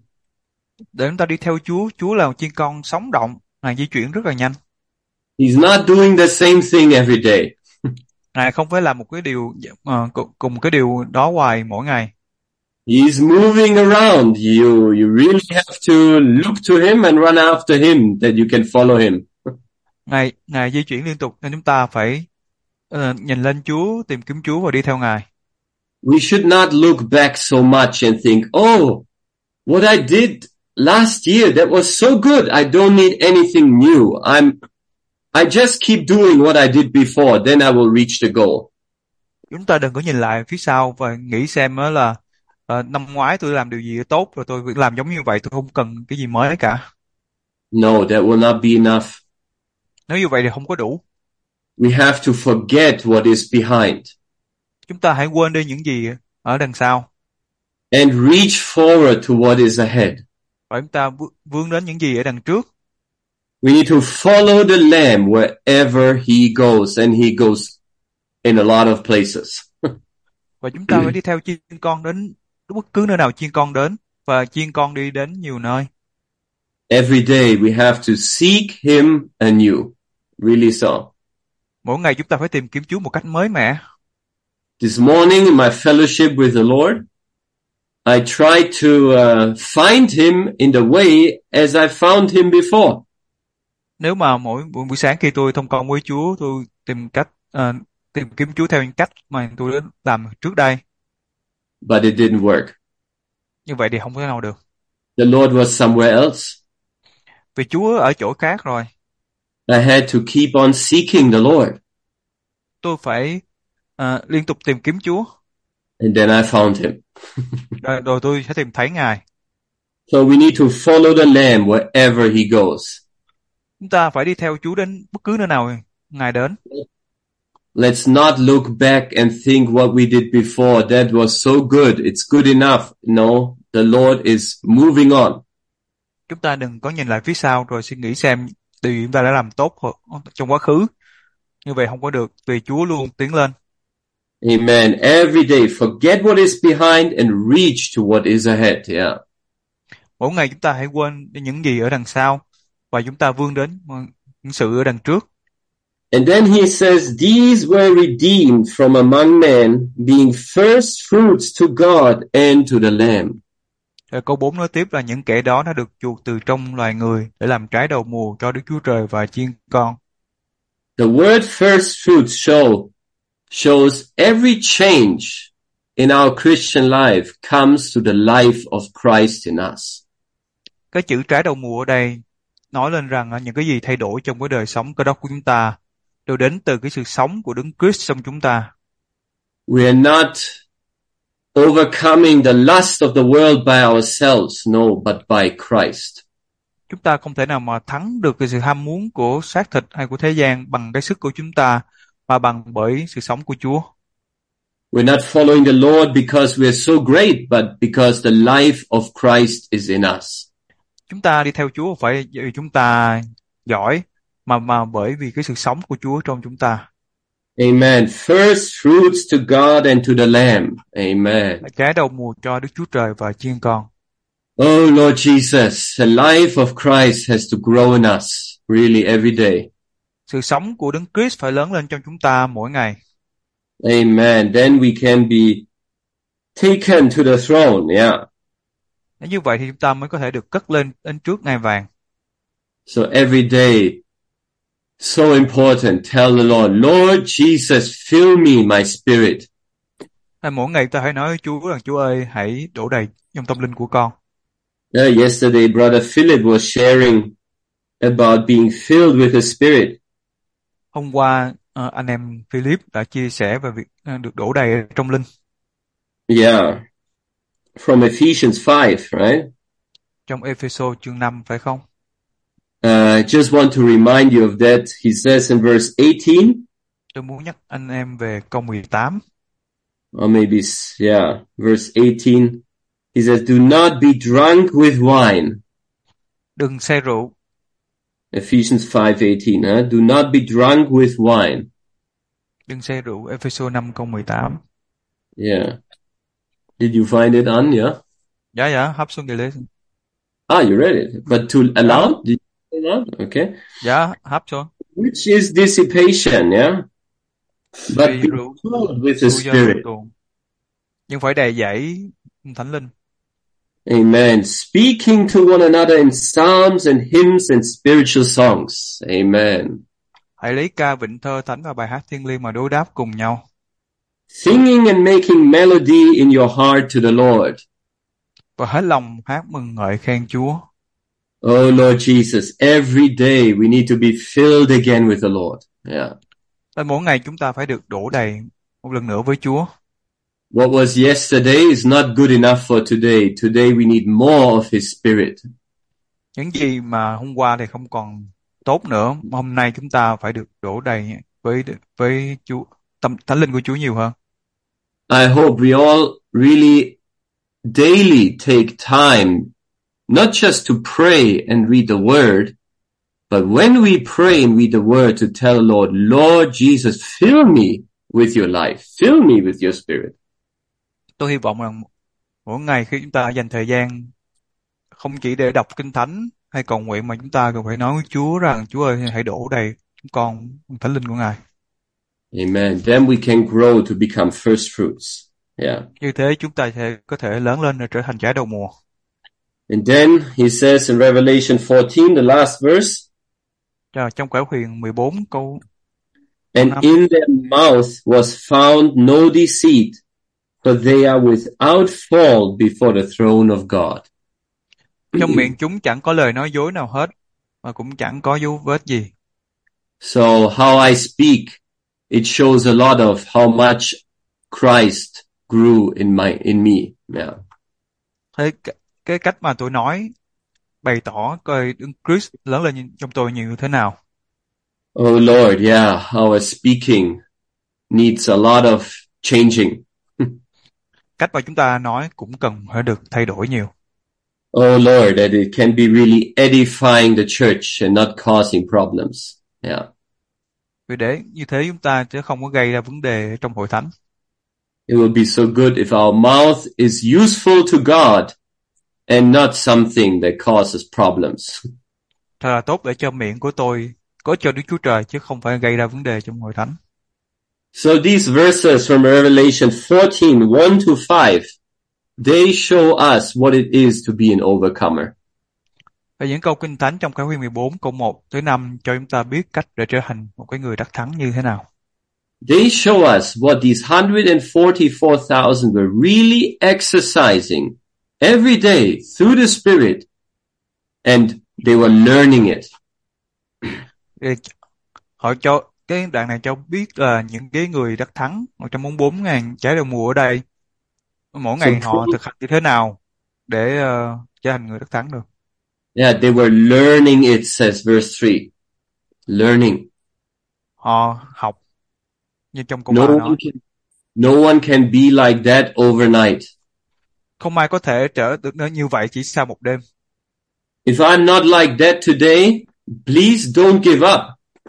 Speaker 2: Để chúng ta đi theo Chúa, Chúa là một chiên con sống động, Ngài di chuyển rất là nhanh.
Speaker 1: He's not doing the same thing every day.
Speaker 2: Ngài không phải làm một cái điều cùng cái điều đó hoài mỗi ngày.
Speaker 1: He's moving around. You really have to look to him and run after him that you can follow him.
Speaker 2: Ngài di chuyển liên tục nên chúng ta phải nhìn lên Chúa, tìm kiếm Chúa và đi theo Ngài.
Speaker 1: We should not look back so much and think, oh, what I did last year, that was so good. I don't need anything new. I just keep doing what I did before, then I will reach the goal.
Speaker 2: Chúng ta đừng có nhìn lại phía sau và nghĩ xem đó là năm ngoái tôi làm điều gì tốt rồi tôi làm giống như vậy, tôi không cần cái gì mới cả.
Speaker 1: No, that will not be enough.
Speaker 2: Nếu như vậy thì không có đủ.
Speaker 1: We have to forget what is behind.
Speaker 2: Chúng ta hãy quên đi những gì ở đằng sau.
Speaker 1: And reach forward to what is ahead.
Speaker 2: Và chúng ta vươn đến những gì ở đằng trước.
Speaker 1: We need to follow the Lamb wherever he goes, and he goes in a lot of places.
Speaker 2: Và chúng ta phải đi theo chiên con đến bất cứ nơi nào chiên con đến, và chiên con đi đến nhiều nơi.
Speaker 1: Every day we have to seek him anew. Really so.
Speaker 2: Mỗi ngày chúng ta phải tìm kiếm Chúa một cách mới mẻ.
Speaker 1: This morning in my fellowship with the Lord, I tried to find him in the way as I found him before.
Speaker 2: Nếu mà mỗi buổi sáng khi tôi thông công với Chúa, tôi tìm kiếm Chúa theo những cách mà tôi đã làm trước đây.
Speaker 1: But it didn't work.
Speaker 2: Như vậy thì không thể nào được.
Speaker 1: The Lord was somewhere else.
Speaker 2: Vì Chúa ở chỗ khác rồi.
Speaker 1: I had to keep on seeking the Lord.
Speaker 2: Tôi phải liên tục tìm kiếm Chúa.
Speaker 1: And then I found him.
Speaker 2: Rồi tôi sẽ tìm thấy Ngài.
Speaker 1: So we need to follow the Lamb wherever he goes.
Speaker 2: Chúng ta phải đi theo Chúa đến bất cứ nơi nào Ngài đến.
Speaker 1: Let's not look back and think what we did before, that was so good, it's good enough. No, the Lord is moving on.
Speaker 2: Chúng ta đừng có nhìn lại phía sau rồi suy nghĩ xem điều gì chúng ta đã làm tốt trong quá khứ. Như vậy không có được, vì Chúa luôn tiến lên.
Speaker 1: Amen. Every day, forget what is behind and reach to what is ahead. Yeah.
Speaker 2: Mỗi ngày chúng ta hãy quên đi những gì ở đằng sau và chúng ta vươn đến những sự ở đằng trước.
Speaker 1: And then he says, these were redeemed from among men, being first fruits to God and to the Lamb.
Speaker 2: Rồi câu 4 nói tiếp là những kẻ đó đã được chuộc từ trong loài người để làm trái đầu mùa cho Đức Chúa Trời và chiên con.
Speaker 1: The word first fruits shows every change in our Christian life comes to the life of Christ in us.
Speaker 2: Cái chữ trái đầu mùa ở đây nói lên rằng những cái gì thay đổi trong cái đời sống cơ đốc của chúng ta đều đến từ cái sự sống của Đấng Christ trong chúng ta.
Speaker 1: We are not overcoming the lust of the world by ourselves, no, but by Christ.
Speaker 2: Chúng ta không thể nào mà thắng được cái sự ham muốn của xác thịt hay của thế gian bằng cái sức của chúng ta, mà bằng bởi sự sống của Chúa.
Speaker 1: We're not following the Lord because we are so great, but because the life of Christ is in us.
Speaker 2: Chúng ta đi theo Chúa không phải vì chúng ta giỏi, mà bởi vì cái sự sống của Chúa trong chúng ta.
Speaker 1: Amen. First fruits to God and to the Lamb. Amen.
Speaker 2: Trái đầu mùa cho Đức Chúa Trời và chiên con.
Speaker 1: Oh Lord Jesus, the life of Christ has to grow in us really every day.
Speaker 2: Sự sống của Đấng Christ phải lớn lên trong chúng ta mỗi ngày.
Speaker 1: Amen. Then we can be taken to the throne. Yeah.
Speaker 2: Nếu như vậy thì chúng ta mới có thể được cất lên đến trước ngai vàng.
Speaker 1: So every day, so important. Tell the Lord, Lord Jesus, fill me, my spirit.
Speaker 2: Mỗi ngày ta hãy nói với Chúa rằng Chúa ơi, hãy đổ đầy trong tâm linh của con.
Speaker 1: Yesterday, Brother Philip was sharing about being filled with the Spirit.
Speaker 2: Hôm qua, anh em Philip đã chia sẻ về việc được đổ đầy trong linh.
Speaker 1: Yeah. from Ephesians 5, right?
Speaker 2: Trong Ephesos chương 5 phải không?
Speaker 1: I just want to remind you of that. He says in verse 18,
Speaker 2: Tôi muốn nhắc anh em về câu 18.
Speaker 1: or maybe, yeah, verse 18. He says, do not be drunk with wine.
Speaker 2: Đừng say rượu.
Speaker 1: Ephesians 5:18, huh? Do not be drunk with wine.
Speaker 2: Đừng say rượu. Ephesos 5 câu 18.
Speaker 1: Yeah. Did you find it on? Yeah.
Speaker 2: Dạ, hấp xuống gelesen.
Speaker 1: Ah, you read it. But to allow? Did you allow? Okay.
Speaker 2: Dạ, hấp xuống.
Speaker 1: Which is dissipation, yeah? But
Speaker 2: Vì
Speaker 1: be
Speaker 2: rượu
Speaker 1: filled with the
Speaker 2: xui do
Speaker 1: Spirit.
Speaker 2: tuồng. Nhưng phải đầy dẫy Thánh Linh.
Speaker 1: Amen. Speaking to one another in psalms and hymns and spiritual songs. Amen.
Speaker 2: Hãy lấy ca vịnh thơ thánh và bài hát thiêng liêng mà đối đáp cùng nhau.
Speaker 1: Singing and making melody in your heart to the Lord.
Speaker 2: Và hết lòng hát mừng ngợi khen Chúa.
Speaker 1: Oh Lord Jesus, every day we need to be filled again with the Lord. Yeah.
Speaker 2: Nên mỗi ngày chúng ta phải được đổ đầy một lần nữa với Chúa.
Speaker 1: What was yesterday is not good enough for today. Today we need more of His Spirit.
Speaker 2: Những gì mà hôm qua thì không còn tốt nữa, hôm nay chúng ta phải được đổ đầy với Chúa, Thánh Linh của Chúa nhiều hơn.
Speaker 1: I hope we all really daily take time, not just to pray and read the Word, but when we pray and read the Word to tell the Lord, Lord Jesus, fill me with your life, fill me with your Spirit.
Speaker 2: Tôi hy vọng rằng mỗi ngày khi chúng ta dành thời gian không chỉ để đọc Kinh Thánh hay cầu nguyện mà chúng ta cần phải nói với Chúa rằng Chúa ơi hãy đổ đầy chúng con Thánh Linh của Ngài.
Speaker 1: Amen. Then we can grow to become first fruits. Yeah.
Speaker 2: Như thế chúng ta sẽ có thể lớn lên để trở thành trái đầu mùa.
Speaker 1: And then he says in Revelation 14, the last verse,
Speaker 2: Trong Khải Huyền 14 câu
Speaker 1: and
Speaker 2: 5.
Speaker 1: in their mouth was found no deceit, for they are without fault before the throne of God.
Speaker 2: Trong miệng chúng chẳng có lời nói dối nào hết, mà cũng chẳng có dấu vết gì.
Speaker 1: So how I speak, it shows a lot of how much Christ grew in me. Yeah.
Speaker 2: Thế cái cách mà tôi nói bày tỏ coi Đức Christ lớn lên trong tôi nhiều thế nào.
Speaker 1: Oh Lord, yeah, our speaking needs a lot of changing.
Speaker 2: Cách mà chúng ta nói cũng cần phải được thay đổi nhiều.
Speaker 1: Oh Lord, that it can be really edifying the church and not causing problems. Yeah.
Speaker 2: Vì để như thế chúng ta sẽ không có gây ra vấn đề trong hội thánh.
Speaker 1: It will be so good if our mouth is useful to God and not something that causes problems.
Speaker 2: Thật là tốt để cho miệng của tôi có cho Đức Chúa Trời chứ không phải gây ra vấn đề trong hội thánh.
Speaker 1: So these verses from Revelation 14, 1 to 5, they show us what it is to be an overcomer.
Speaker 2: Và những câu Kinh Thánh trong Khải Huyền 14 câu 1 tới 5 cho chúng ta biết cách để trở thành một cái người đắc thắng như thế nào.
Speaker 1: They show us what these 144,000 were really exercising every day through the Spirit, and they were learning it.
Speaker 2: Họ cho cái đoạn này cho biết là những cái người đắc thắng 144.000 trái đầu mùa ở đây mỗi ngày họ thực hành như thế nào để trở thành người đắc thắng được.
Speaker 1: Yeah, they were learning it, says verse 3. Learning.
Speaker 2: Họ học như trong câu 3 nói.
Speaker 1: No one can be like that overnight.
Speaker 2: Không ai có thể trở được đến như vậy chỉ sau một đêm.
Speaker 1: If I'm not like that today, please don't give up.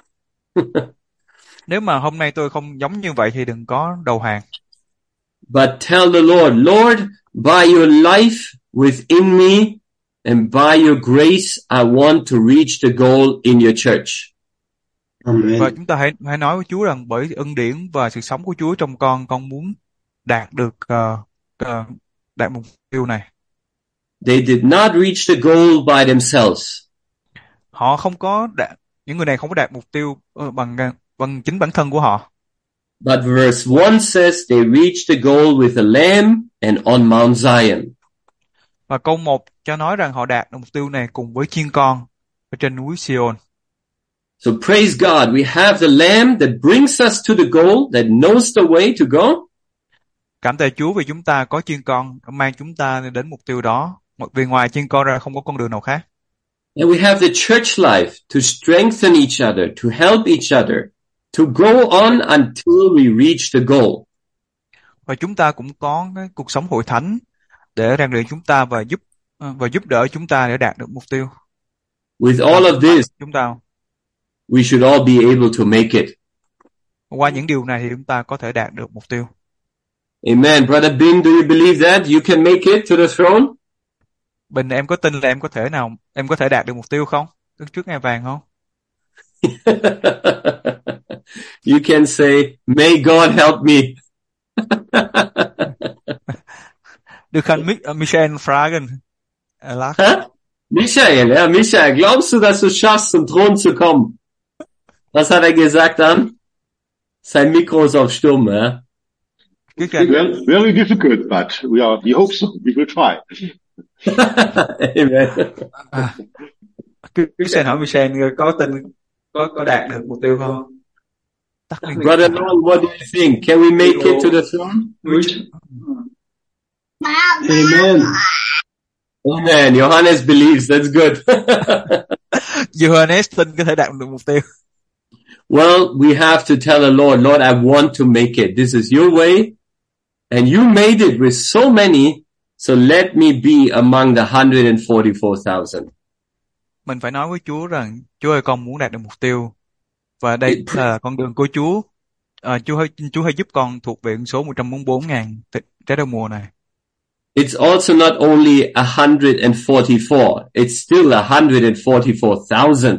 Speaker 2: Nếu mà hôm nay tôi không giống như vậy thì đừng có đầu hàng.
Speaker 1: But tell the Lord, Lord, by your life within me and by your grace, I want to reach the goal in your church.
Speaker 3: Amen.
Speaker 2: Và chúng ta hãy nói với Chúa rằng bởi ân điển và sự sống của Chúa trong con muốn đạt được đạt mục tiêu này.
Speaker 1: They did not reach the goal by themselves.
Speaker 2: Họ không có những người này không có đạt mục tiêu bằng chính bản thân của họ.
Speaker 1: But verse 1 says they reached the goal with the Lamb and on Mount Zion.
Speaker 2: Và câu 1 cho nói rằng họ đạt được mục tiêu này cùng với chiên con ở trên núi Sion.
Speaker 1: So praise God, we have the Lamb that brings us to the goal, that knows the way to go.
Speaker 2: Cảm tạ Chúa vì chúng ta có chiên con mang chúng ta đến mục tiêu đó. Vì ngoài chiên con ra không có con đường nào khác.
Speaker 1: And we have the church life to strengthen each other, to help each other, to go on until we reach the goal.
Speaker 2: Và chúng ta cũng có cái cuộc sống hội thánh để rèn luyện chúng ta và giúp đỡ chúng ta để đạt được mục tiêu.
Speaker 1: With all of this,
Speaker 2: Chúng ta
Speaker 1: we should all be able to make it.
Speaker 2: qua những điều này thì chúng ta có thể đạt được mục tiêu.
Speaker 1: Amen. Brother Bin, do you believe that you can make it to the throne?
Speaker 2: Bình, em có tin là em có thể đạt được mục tiêu không? Đứng trước ngai vàng không?
Speaker 1: You can say, may God help me.
Speaker 2: Du kan Michael fragen.
Speaker 1: Michael, ja, Michael, glaubst du, dass du schaffst, zum Thron zu kommen? Was hat er gesagt dann? Sein Mikro ist auf stumm, ja?
Speaker 7: Well, very difficult, but we hope so. We will try.
Speaker 1: Amen.
Speaker 2: Christian hỏi Michael có tin có đạt được mục tiêu không?
Speaker 1: Brother Long, what do you think? Can we make it to the throne?
Speaker 8: Amen.
Speaker 1: Amen. Johannes believes. That's good.
Speaker 2: Johannes tin có thể đạt được mục tiêu.
Speaker 1: Well, we have to tell the Lord, Lord, I want to make it. This is your way. And you made it with so many. So let me be among the 144,000.
Speaker 2: Mình phải nói với Chúa rằng, Chúa ơi, con muốn đạt được mục tiêu. Và đây là con đường của Chúa. Chúa hãy giúp con thuộc về số 144.000 trái đầu mùa này.
Speaker 1: It's also not only 144. It's still 144,000.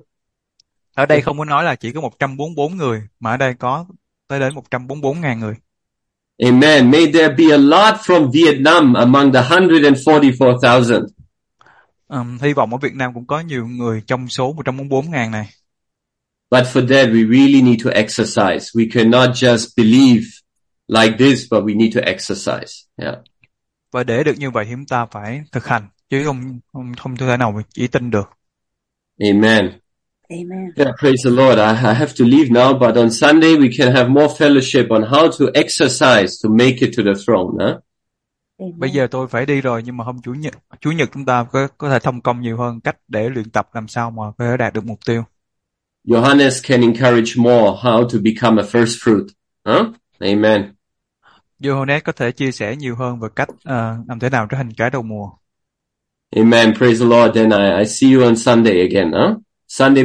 Speaker 2: Ở đây không có nói là chỉ có 144 người, mà ở đây có tới đến 144.000 người.
Speaker 1: Amen. May there be a lot from Vietnam among the 144,000.
Speaker 2: Hy vọng ở Việt Nam cũng có nhiều người trong số 144.000 này.
Speaker 1: But for that, we really need to exercise. We cannot just believe like this, but we need to exercise. Yeah.
Speaker 2: Và để được như vậy thì chúng ta phải thực hành, chứ không thể nào chỉ tin được.
Speaker 1: Amen.
Speaker 5: Amen.
Speaker 1: Yeah, praise the Lord. I have to leave now, but on Sunday we can have more fellowship on how to exercise to make it to the throne. Huh?
Speaker 2: Bây giờ tôi phải đi rồi, nhưng mà hôm Chủ nhật chúng ta có thể thông công nhiều hơn cách để luyện tập làm sao mà có thể đạt được mục tiêu.
Speaker 1: Johannes can encourage more how to become a first fruit. Huh? Amen.
Speaker 2: Johannes có thể chia sẻ nhiều hơn về cách làm thế nào trở thành trái đầu mùa.
Speaker 1: Amen. Praise the Lord. Then I see you on Sunday again. Huh? Sunday.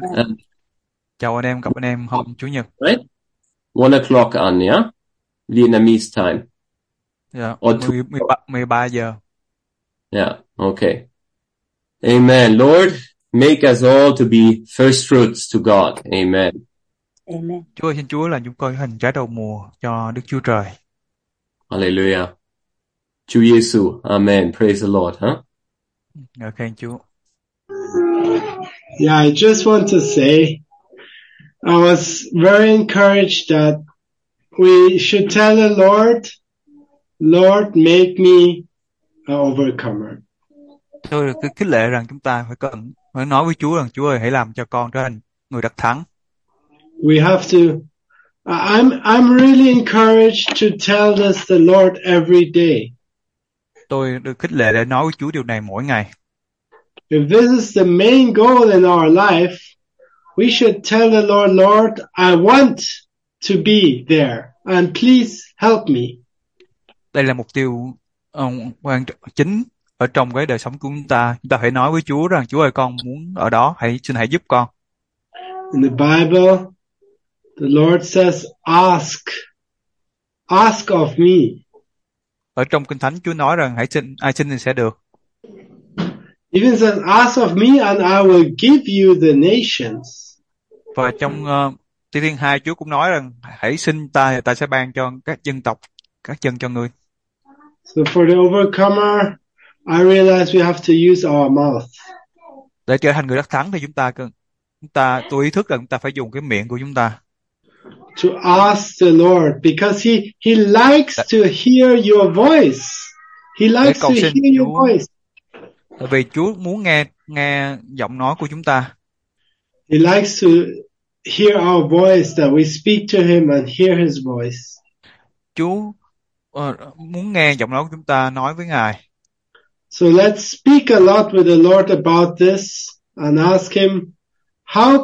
Speaker 2: Chào anh em, gặp anh em hôm Chủ nhật.
Speaker 1: Right? 1 o'clock on, yeah? Vietnamese time.
Speaker 2: Yeah.
Speaker 1: Or
Speaker 2: 13 giờ.
Speaker 1: Yeah. Okay. Amen. Lord, make us all to be first fruits to God. Amen.
Speaker 5: Amen.
Speaker 2: Chúa ơi, xin Chúa là chúng con thành trái đầu mùa cho Đức Chúa Trời.
Speaker 1: Hallelujah. Chúa Giêsu. Amen. Praise the Lord. Huh?
Speaker 2: Ngợi khen Chúa.
Speaker 8: Yeah, I just want to say, I was very encouraged that we should tell the Lord, make me an overcomer.
Speaker 2: Tôi được khích lệ rằng chúng ta phải nói với Chúa rằng Chúa ơi, hãy làm cho con trở thành người đắc thắng.
Speaker 8: We have to. I'm really encouraged to tell this the Lord every day.
Speaker 2: Tôi được khích lệ để nói với Chúa điều này mỗi ngày.
Speaker 8: If this is the main goal in our life, we should tell the Lord, I want to be there, and please help me.
Speaker 2: Đây là mục tiêu quan trọng chính ở trong cái đời sống của chúng ta. Chúng ta phải nói với Chúa rằng Chúa ơi, con muốn ở đó, xin hãy giúp con.
Speaker 8: In the Bible, the Lord says, ask of me.
Speaker 2: Ở trong Kinh Thánh Chúa nói rằng ai xin thì sẽ được.
Speaker 8: Even says, ask of me and I will give you the nations.
Speaker 2: Và trong Thi Thiên 2 Chúa cũng nói rằng hãy xin ta sẽ ban cho các dân tộc, các dân cho ngươi.
Speaker 8: So for the overcomer, I realize we have to use our mouth.
Speaker 2: Để trở thành người đắc thắng thì tôi ý thức rằng chúng ta phải dùng cái miệng của chúng ta.
Speaker 8: To ask the Lord, because he likes to hear your voice. He likes to hear your voice.
Speaker 2: Tại vì Chúa muốn nghe giọng nói của chúng ta.
Speaker 8: He likes to hear our voice, that we speak to him and hear his voice.
Speaker 2: Chúa muốn nghe giọng nói của chúng ta nói với Ngài.
Speaker 8: So let's speak a lot with the Lord about this and ask him, how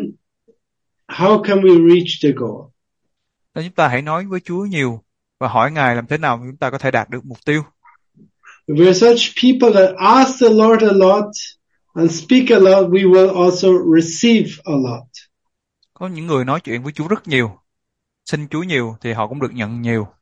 Speaker 8: can we reach the goal?
Speaker 2: Nên chúng ta hãy nói với Chúa nhiều và hỏi Ngài làm thế nào chúng ta có thể đạt được mục tiêu.
Speaker 8: If we're such people that ask the Lord a lot and speak a lot, we will also receive a lot.
Speaker 2: Có những người nói chuyện với Chúa rất nhiều, xin Chúa nhiều thì họ cũng được nhận nhiều.